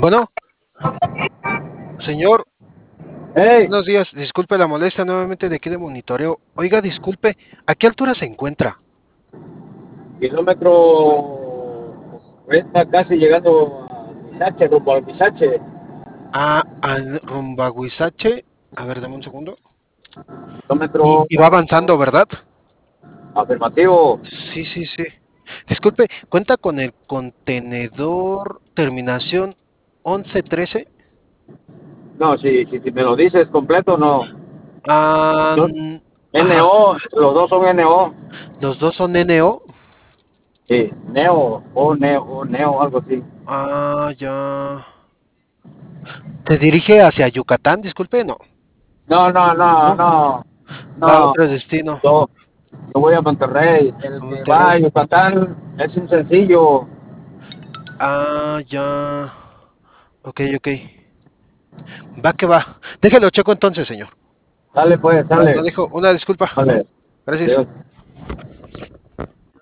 Bueno, señor, Hey, buenos días. Disculpe la molestia nuevamente de aquí de monitoreo. Oiga, disculpe, ¿a qué altura se encuentra? kilómetro 40, casi llegando a Misache, rumbo al Misache. Rumbo a Huizache. A ver, dame un segundo. Y, Kilómetro y va avanzando, ¿verdad? afirmativo. Sí, sí, sí. Disculpe, ¿cuenta con el contenedor terminación 1113? No, si me lo dices completo, no. No, Ajá. NO, los dos son NO. Los dos son NO. Sí, Neo, algo así. Ya. ¿Se dirige hacia Yucatán? Disculpe, no. No, no, no, No. no, Va a no. otro destino. Yo, yo voy a Monterrey. El A que va Monterrey. a Yucatán es un sencillo. Ya. Ok, ok. Va que va. Déjelo checo entonces, señor. Sale pues, Lo sale. dejo. Una disculpa. Sale. Gracias. Adiós.